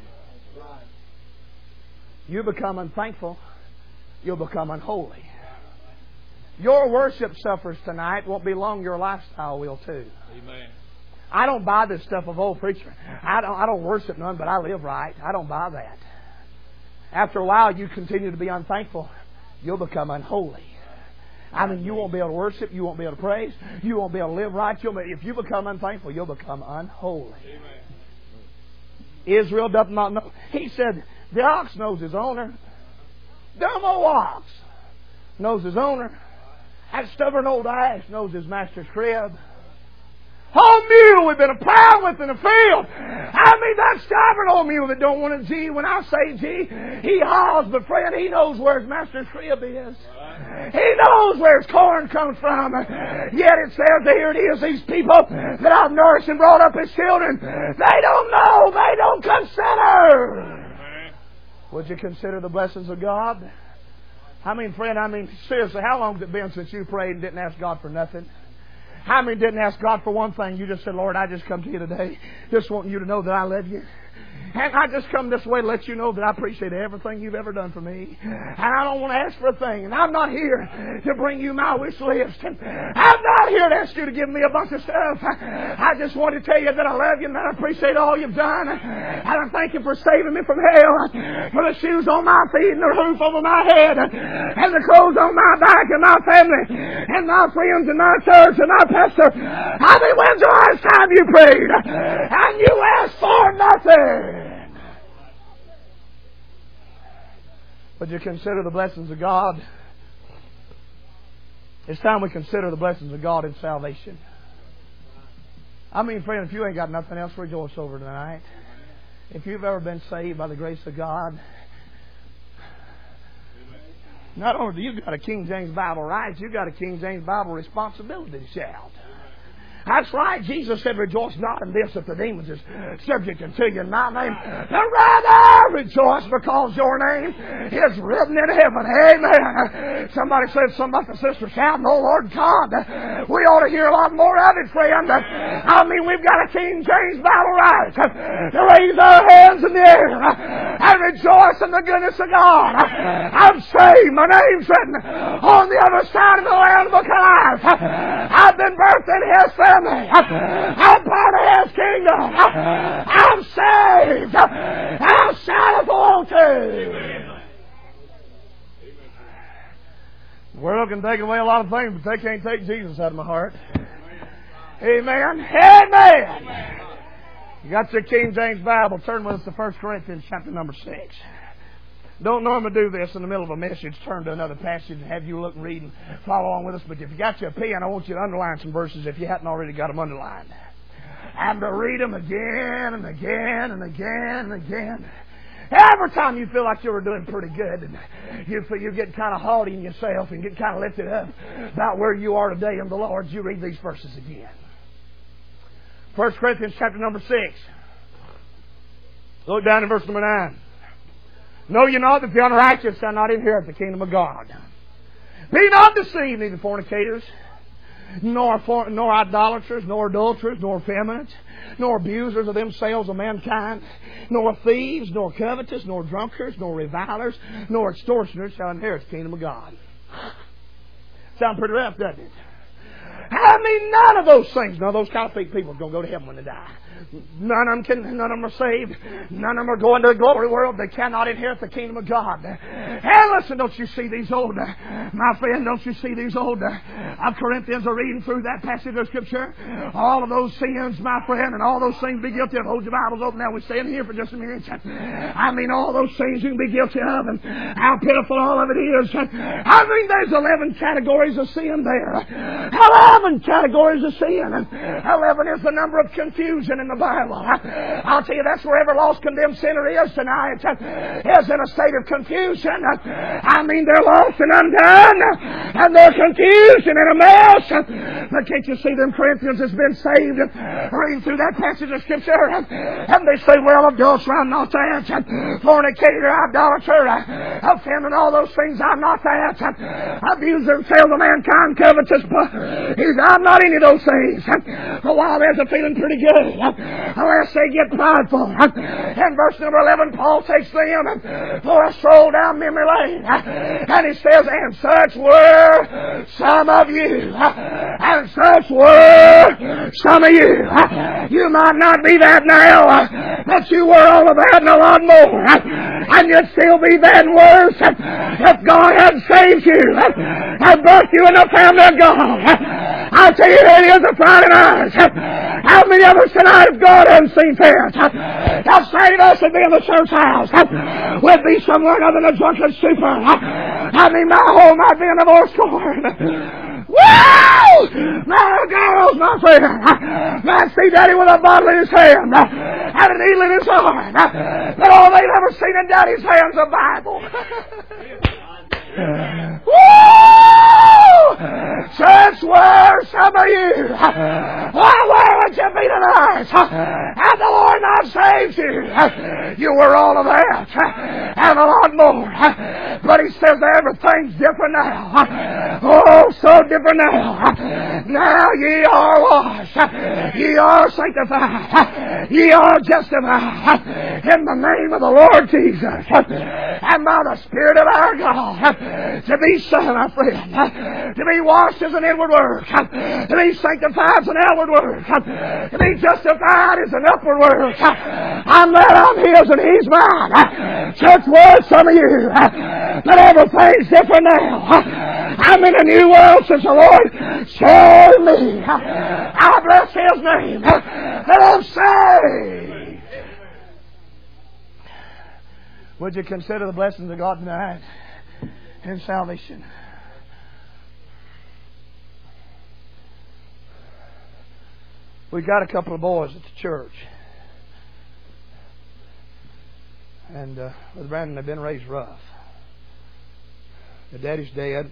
You become unthankful, you'll become unholy. Your worship suffers tonight. Won't be long your lifestyle will too. Amen. I don't buy this stuff of old preacher. I don't, I don't worship none, but I live right. I don't buy that. After a while, you continue to be unthankful, you'll become unholy. I mean, you won't be able to worship, you won't be able to praise, you won't be able to live right. You'll be, if you become unthankful, you'll become unholy. Amen. Israel doth not know. He said, the ox knows his owner. Dumb old ox knows his owner. That stubborn old ass knows his master's crib. Whole mule we've been a plowing with in the field. I mean, that stubborn old mule that don't want to gee. When I say gee, he hauls, but friend, he knows where his master's crib is. He knows where his corn comes from. Yet it says, here it is, these people that I've nourished and brought up as children, they don't know, they don't consider. Would you consider the blessings of God? I mean, friend, I mean, seriously, how long has it been since you prayed and didn't ask God for nothing? How many didn't ask God for one thing? You just said, Lord, I just come to you today just wanting you to know that I love you. And I just come this way to let you know that I appreciate everything you've ever done for me. And I don't want to ask for a thing. And I'm not here to bring you my wish list. And I'm not here to ask you to give me a bunch of stuff. I just want to tell you that I love you and that I appreciate all you've done. And I thank you for saving me from hell, for the shoes on my feet and the roof over my head, and the clothes on my back and my family and my friends and my church and my pastor. I mean, when's the last time you prayed and you asked for nothing? Would you consider the blessings of God? It's time we consider the blessings of God in salvation. I mean, friend, if you ain't got nothing else, rejoice over tonight. If you've ever been saved by the grace of God, Not only do you got a King James Bible rights, you got a King James Bible responsibility to shout. That's right. Jesus said, rejoice not in this that the demons is subject unto you in my name, but rather rejoice because your name is written in heaven. Amen. Somebody said something about the sister shouting, oh Lord God. We ought to hear a lot more of it, friend. I mean, we've got a King James Bible right to raise our hands in the air and rejoice in the goodness of God. I'm saved. My name's written on the other side of the Lamb Book of Life. I've been birthed in His family. I'm part of His kingdom. I'm saved. I'll shout if I want to. The world can take away a lot of things, but they can't take Jesus out of my heart. Amen. Amen. You got your King James Bible. Turn with us to First Corinthians chapter number six. Don't normally do this in the middle of a message. Turn to another passage and have you look and read and follow along with us. But if you got your pen, I want you to underline some verses if you hadn't already got them underlined. And to read them again and again and again and again. Every time you feel like you were doing pretty good and you feel you get kind of haughty in yourself and get kind of lifted up about where you are today in the Lord, you read these verses again. First Corinthians chapter number six. Look down in verse number nine. Know ye not that the unrighteous shall not inherit the kingdom of God? Be not deceived, neither fornicators, nor for, nor idolaters, nor adulterers, nor effeminate, nor abusers of themselves of mankind, nor thieves, nor covetous, nor drunkards, nor revilers, nor extortioners shall inherit the kingdom of God. Sound pretty rough, doesn't it? I mean, none of those things. Now, those kind of people are going to go to heaven when they die. None of them can, none of them are saved. None of them are going to the glory world. They cannot inherit the kingdom of God. And listen, don't you see these old, my friend, don't you see these old of Corinthians are reading through that passage of Scripture? All of those sins, my friend, and all those things be guilty of. Hold your Bibles open now. We stand here for just a minute. I mean, all those things you can be guilty of, and how pitiful all of it is. I mean, there's eleven categories of sin there. Eleven categories of sin. Eleven is the number of confusion in the Bible. I'll tell you, that's where every lost, condemned sinner is tonight. Is in a state of confusion. I mean, they're lost and undone, and they're confused and in a mess. But can't you see them Corinthians has been saved? Reading through that passage of Scripture, and they say, well, adulterer, I'm not that. Fornicator, idolater, offending, all those things, I'm not that. Abuser, sales of mankind, covetous, I'm not any of those things. For a while there's a feeling pretty good. Unless they get prideful. In verse number eleven, Paul takes them for a stroll down memory lane. And he says, and such were some of you. And such were some of you. You might not be that now, but you were all of that and a lot more. And you'd still be that and worse if God had saved you, had birthed you in the family of God. I tell you, it is a Friday night. How many of us tonight, if God hadn't seen fit, have saved us and be in the church house, we'd be somewhere other than a drunken stupor. I mean, my home might be in a divorce court. Woo! My girls, my friend, might see Daddy with a bottle in his hand and a needle in his arm. But all they've ever seen in Daddy's hand's a Bible. Woo! Such were some of you. Well, where would you be tonight? Had the Lord not saved you, you were all of that and a lot more. But He says everything's different now. Oh, so different now. Now ye are washed. Ye are sanctified. Ye are justified in the name of the Lord Jesus and by the Spirit of our God. To be saved, my friend. To be washed is an inward work. To be sanctified is an outward work. To be justified is an upward work. I'm glad I'm His and He's mine. Church was some of you. But everything's different now. I'm in a new world since the Lord saved me. I bless His name. That I'm saved. Would you consider the blessings of God tonight in salvation? We got a couple of boys at the church, and uh, with Brandon, they've been raised rough. The daddy's dead.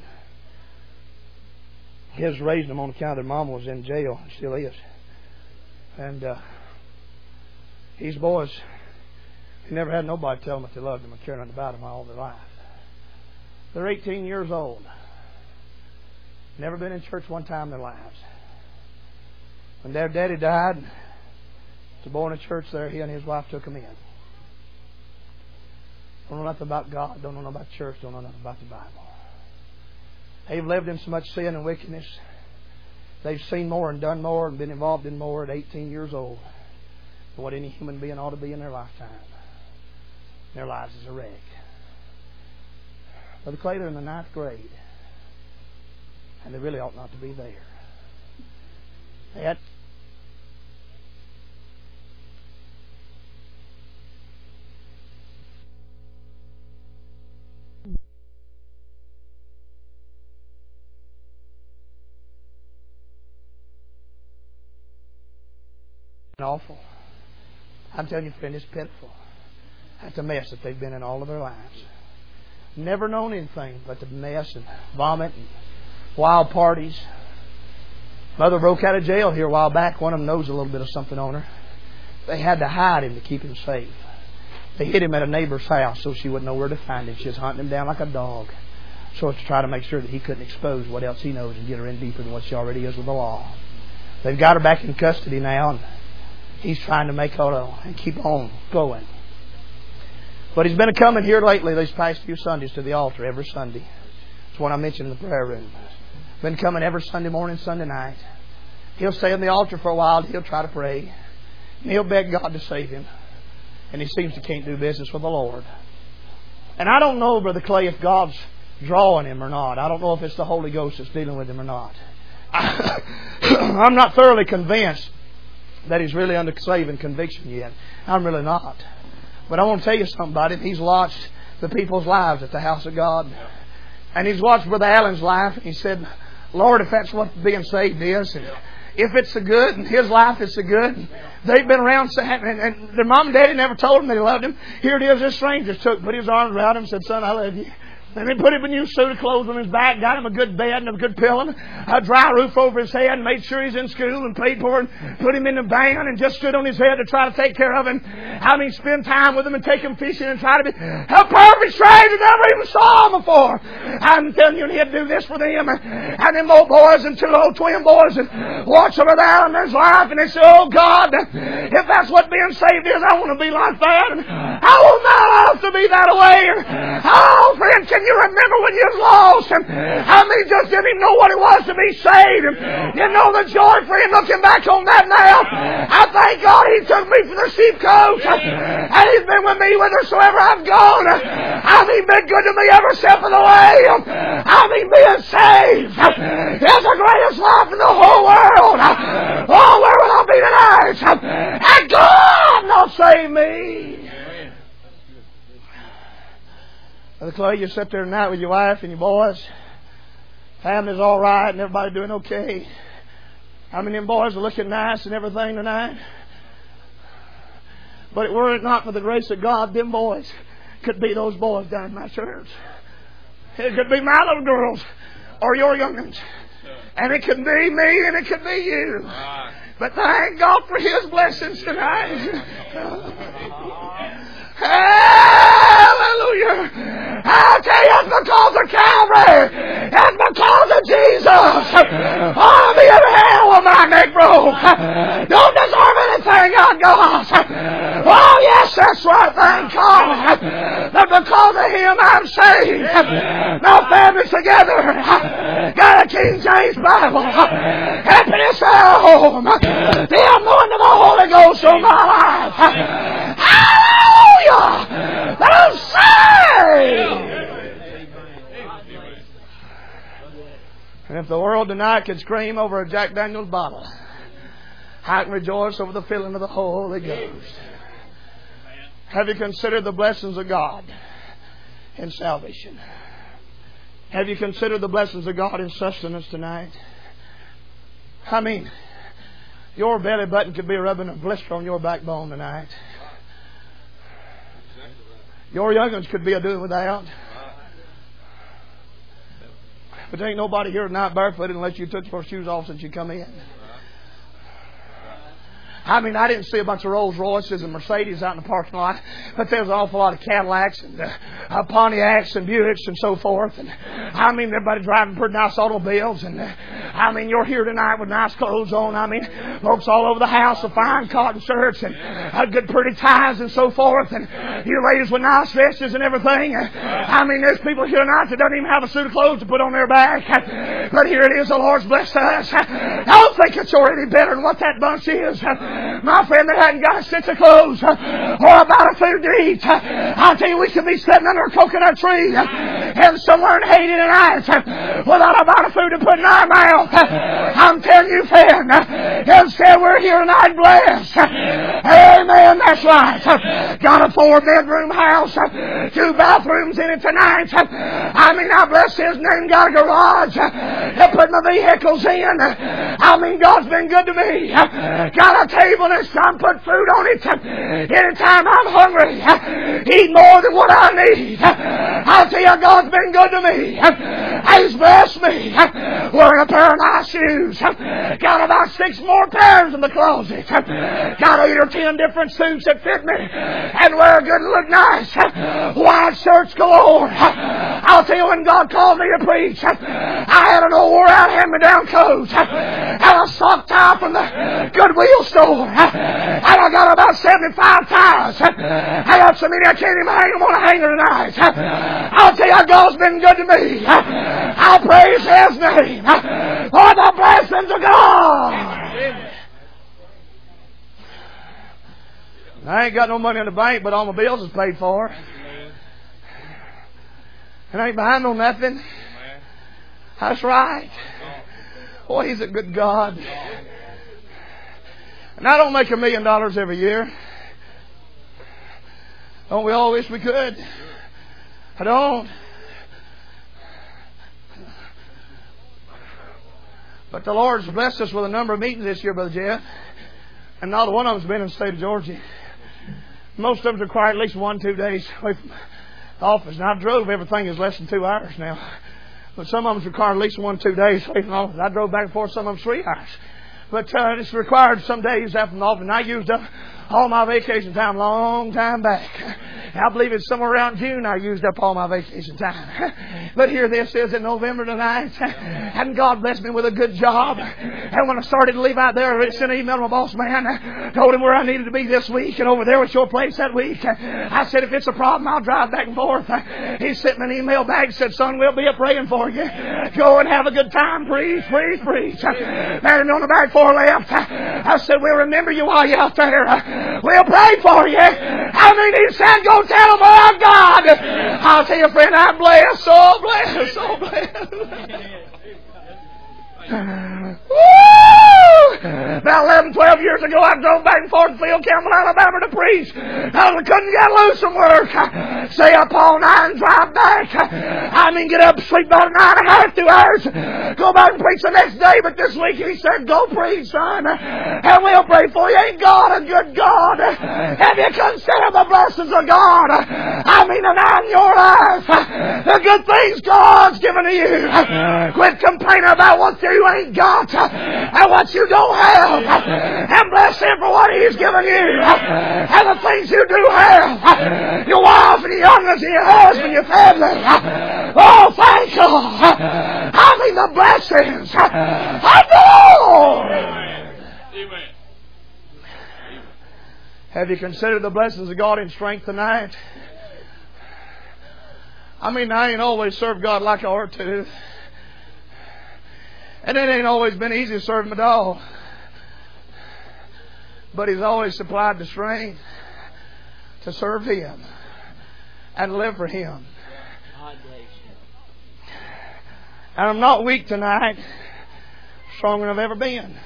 His raised them on account of their mama was in jail, and still is. And uh, these boys, they never had nobody tell them that they loved them or care nothing about them all their life. They're eighteen years old. Never been in church one time in their lives. When their daddy died, to born in a church there, he and his wife took him in. Don't know nothing about God, don't know nothing about church, don't know nothing about the Bible. They've lived in so much sin and wickedness. They've seen more and done more and been involved in more at eighteen years old than what any human being ought to be in their lifetime. Their lives is a wreck. Brother Clay, they're in the ninth grade. And they really ought not to be there. They had awful. I'm telling you, friend, it's pitiful. That's the mess that they've been in all of their lives. Never known anything but the mess and vomit and wild parties. Mother broke out of jail here a while back. One of them knows a little bit of something on her. They had to hide him to keep him safe. They hid him at a neighbor's house so she wouldn't know where to find him. She was hunting him down like a dog, so as to try to make sure that he couldn't expose what else he knows and get her in deeper than what she already is with the law. They've got her back in custody now, and he's trying to make out and keep on going. But he's been coming here lately, these past few Sundays, to the altar every Sunday. It's what I mentioned in the prayer room. Been coming every Sunday morning, Sunday night. He'll stay on the altar for a while. He'll try to pray. And he'll beg God to save him. And he seems to can't do business with the Lord. And I don't know, Brother Clay, if God's drawing him or not. I don't know if it's the Holy Ghost that's dealing with him or not. I, I'm not thoroughly convinced that he's really under saving conviction yet. I'm really not. But I want to tell you something about him. He's watched the people's lives at the house of God. And he's watched Brother Allen's life. And he said, Lord, if that's what being saved is, and if it's so good, and his life is so good, they've been around, and, and their mom and daddy never told him they loved him. Here it is, this stranger took, put his arms around him and said, son, I love you. And they put him a new suit of clothes on his back, got him a good bed and a good pillow, a dry roof over his head, and made sure he's in school and paid for it, and put him in the band and just stood on his head to try to take care of him. I mean, spend time with him and take him fishing and try to be a perfect stranger never even saw him before. I'm telling you, and he'd do this for them. And them old boys and two old twin boys and watch over there in his life, and they say, oh God, if that's what being saved is, I want to be like that. And I want my life to be that way. Oh, friend, can you remember when you was lost? And how many just didn't even know what it was to be saved? And you know the joy, friend, looking back on that now. I thank God He took me for the sheepcoat. And He's been with me whithersoever I've gone. I mean, been good to me every step of the way. I mean, being saved is the greatest life in the whole world. Oh, where will I be tonight? And God not save me. Brother Clay, you sit there tonight with your wife and your boys. Family's all right and everybody doing okay. I mean, them boys are looking nice and everything tonight. But were it not for the grace of God, them boys could be those boys down in my church. It could be my little girls or your young'uns. And it could be me and it could be you. But thank God for His blessings tonight. Hallelujah. I'll tell you, it's because of Calvary. It's because of Jesus. I'll be in hell with my neck broke. Don't deserve anything I got. Oh, yes, that's right. Thank God. But because of Him, I'm saved. My family's together. Got a King James Bible. Happiness at home. The anointing of the Holy Ghost on my life. Hallelujah! That I'm saved! And if the world tonight could scream over a Jack Daniels bottle, I can rejoice over the filling of the Holy Ghost. Have you considered the blessings of God in salvation? Have you considered the blessings of God in sustenance tonight? I mean, your belly button could be rubbing a blister on your backbone tonight. Your young'uns could be a doing without. But there ain't nobody here tonight barefooted unless you took your shoes off since you come in. I mean, I didn't see a bunch of Rolls Royces and Mercedes out in the parking lot, but there's an awful lot of Cadillacs and uh, uh, Pontiacs and Buicks and so forth. And I mean, everybody driving pretty nice automobiles. And uh, I mean, you're here tonight with nice clothes on. I mean, folks all over the house with fine cotton shirts and uh, good pretty ties and so forth. And you ladies with nice dresses and everything. Uh, I mean, there's people here tonight that don't even have a suit of clothes to put on their back. Uh, but here it is, the Lord's blessed us. I don't think it's already better than what that bunch is. Uh, My friend that hadn't got a stitch of clothes uh, or about a food to eat, uh, I'll tell you, we could be sitting under a coconut tree uh, and somewhere in Haiti tonight uh, without about a food to put in our mouth. Uh, I'm telling you, friend, uh, instead we're here tonight blessed. Uh, amen, that's right. Uh, got a four-bedroom house, uh, two bathrooms in it tonight. Uh, I mean, I bless His name, got a garage uh, to put my vehicles in. Uh, I mean, God's been good to me. Uh, got a table this time, put food on it. Anytime I'm hungry, eat more than what I need. I'll tell you, God's been good to me. He's blessed me. Wearing a pair of nice shoes. Got about six more pairs in the closet. Got eight or ten different suits that fit me and wear good and look nice. White shirts galore. I'll tell you, when God called me to preach, I had an old wore out hand-me-down coat and a sock tie from the Goodwill store. And I got about seventy-five ties. I got so many I can't even hang them on a hanger tonight. I'll tell you, God's been good to me. I'll praise His name for the blessings of God. I ain't got no money in the bank, but all my bills is paid for. And I ain't behind on nothing. That's right. Boy, He's a good God. And I don't make a million dollars every year. Don't we all wish we could? I don't. But the Lord's blessed us with a number of meetings this year, Brother Jeff. And not one of them's been in the state of Georgia. Most of them require at least one, two days away from the office. And I drove, everything is less than two hours now. But some of them require at least one, two days away from the office. I drove back and forth, some of them three hours. But uh, it's required some days after the office. And I used up all my vacation time a long time back. I believe it's somewhere around June I used up all my vacation time. But here this is in November tonight. And God blessed me with a good job. And when I started to leave out there, I sent an email to my boss man. Told him where I needed to be this week. And over there was your place that week. I said, if it's a problem, I'll drive back and forth. He sent me an email back and said, son, we'll be up praying for you. Go and have a good time. Preach, preach, preach. Married me on the back four left. I said, we'll remember you while you're out there. We'll pray for you. I mean, he said, go tell them about God. I'll tell you, friend, I'm blessed, so blessed, so blessed. Woo! About eleven, twelve years ago, I drove back and forth to Field, Campbell, Alabama to preach. I couldn't get loose from work. Stay up all night and drive back. I mean, get up, sleep about an hour and a half, two hours. Go back and preach the next day. But this week he said, go preach, son. And we'll pray for you. Ain't God a good God? Have you considered the blessings of God? I mean, and in your life, the good things God's given to you. Quit complaining about what you ain't got and what you don't have, and bless Him for what He's given you and the things you do have, your wife and your youngest and your husband, your family. Oh, thank God. I mean, the blessings of the Lord. Amen. Have you considered the blessings of God in strength tonight? I mean, I ain't always served God like I ought to. And it ain't always been easy to serve Him at all. But He's always supplied the strength to serve Him and live for Him. And I'm not weak tonight. Stronger than I've ever been.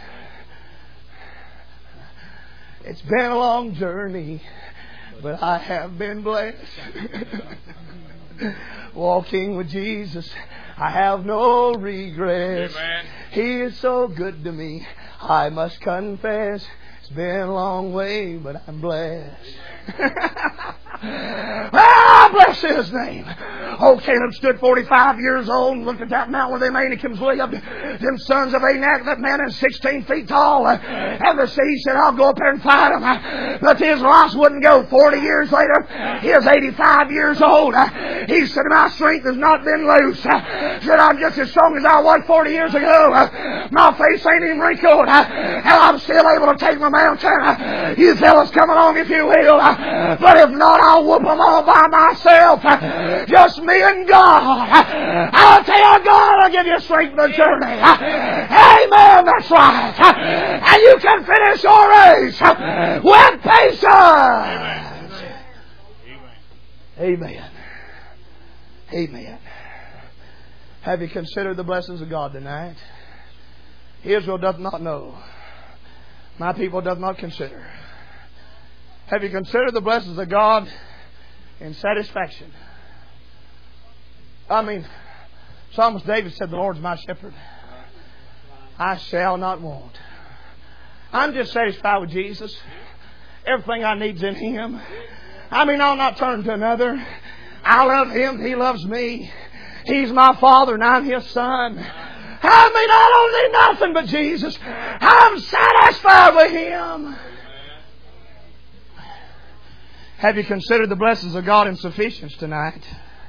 It's been a long journey, but I have been blessed. Walking with Jesus, I have no regrets. Amen. He is so good to me, I must confess. It's been a long way, but I'm blessed. Ah, bless His name. Oh, Caleb stood forty-five years old and looked at that mountain where them Anakims lived. Them sons of Anak, that man is sixteen feet tall. And the sea said, I'll go up there and fight him. But his loss wouldn't go. Forty years later, he is eighty-five years old. He said, my strength has not been loose. He said, I'm just as strong as I was forty years ago. My face ain't even wrinkled. And I'm still able to take my mountain. You fellas come along if you will. But if not, I'll whoop them all by myself. Just me and God. I'll tell God I'll give you strength for the journey. Amen. That's right. And you can finish your race with patience. Amen. Amen. Have you considered the blessings of God tonight? Israel doth not know. My people doth not consider. Have you considered the blessings of God in satisfaction? I mean, Psalmist David said, the Lord's my shepherd. I shall not want. I'm just satisfied with Jesus. Everything I need's in Him. I mean, I'll not turn to another. I love Him. He loves me. He's my Father and I'm His Son. I mean, I don't need nothing but Jesus. I'm satisfied with Him. Have you considered the blessings of God in sufficiency tonight?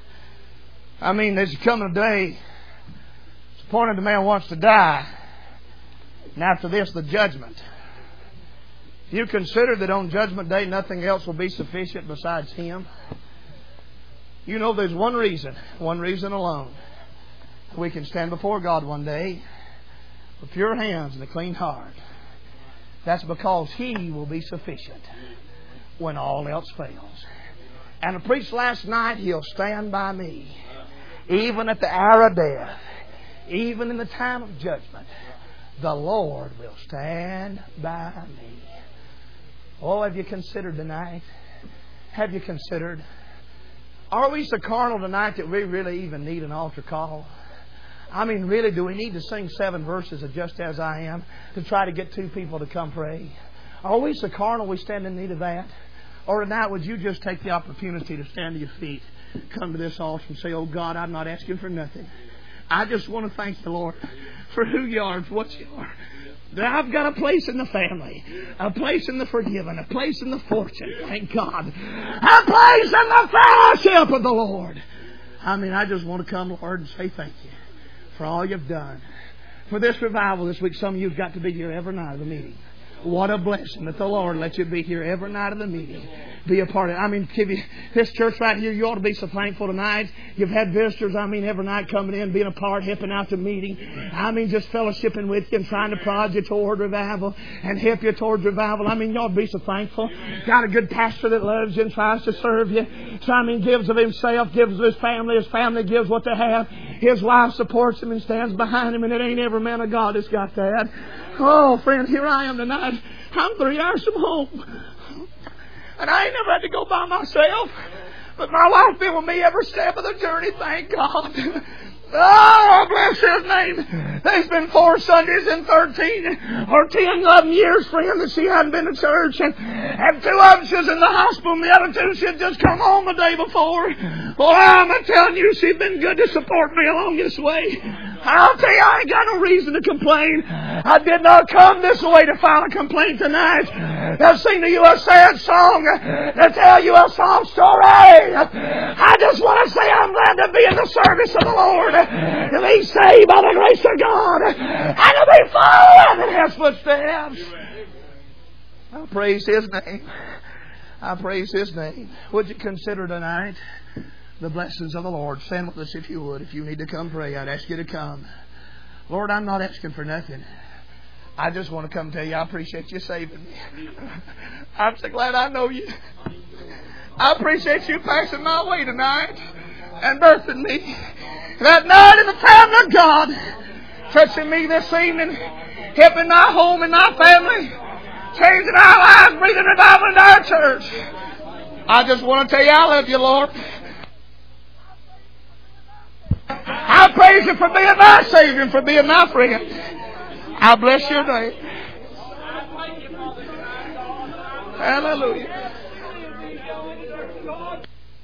I mean, there's coming a day, it's appointed the man wants to die, and after this, the judgment. You consider that on Judgment Day, nothing else will be sufficient besides Him. You know there's one reason, one reason alone. We can stand before God one day with pure hands and a clean heart. That's because He will be sufficient when all else fails. And I preached last night, He'll stand by me. Even at the hour of death, even in the time of judgment, the Lord will stand by me. Oh, have you considered tonight? Have you considered? Are we so carnal tonight that we really even need an altar call? I mean, really, do we need to sing seven verses of Just As I Am to try to get two people to come pray? Are we so carnal we stand in need of that? Or tonight, would you just take the opportunity to stand to your feet, come to this altar and say, oh God, I'm not asking for nothing. I just want to thank the Lord for who You are and for what You are. That I've got a place in the family, a place in the forgiven, a place in the fortune, thank God. A place in the fellowship of the Lord. I mean, I just want to come, Lord, and say thank You for all You've done. For this revival this week, some of you have got to be here every night of the meeting. What a blessing that the Lord lets you be here every night of the meeting. Be a part of it. I mean, give you, this church right here, you ought to be so thankful tonight. You've had visitors, I mean, every night coming in, being a part, helping out the meeting. I mean, just fellowshipping with you and trying to prod you toward revival and help you towards revival. I mean, you ought to be so thankful. Got a good pastor that loves you and tries to serve you. So, I mean, gives of himself, gives of his family. His family gives what they have. His wife supports him and stands behind him, and it ain't every man of God that's got that. Oh, friend, here I am tonight. I'm three hours from home. And I ain't never had to go by myself. But my wife been with me every step of the journey, thank God. Oh, bless His name. There's been four Sundays in thirteen or ten, eleven years for Him that she hadn't been to church. And, and two of them, she was in the hospital, and the other two, she had just come home the day before. Well, I'm telling you, she's been good to support me along this way. I'll tell you, I ain't got no reason to complain. I did not come this way to file a complaint tonight. To sing to you a sad song, to tell you a sob story. I just want to say I'm glad to be in the service of the Lord. To be saved by the grace of God. And to be following in His footsteps. I praise His name. I praise His name. Would you consider tonight the blessings of the Lord? Stand with us if you would. If you need to come pray, I'd ask you to come. Lord, I'm not asking for nothing. I just want to come tell you I appreciate you saving me. I'm so glad I know you. I appreciate you passing my way tonight and birthing me. That night in the family of God, touching me this evening, helping my home and my family, changing our lives, breathing revival in our church. I just want to tell you I love you, Lord. I praise You for being my Savior and for being my friend. I bless Your name. Hallelujah.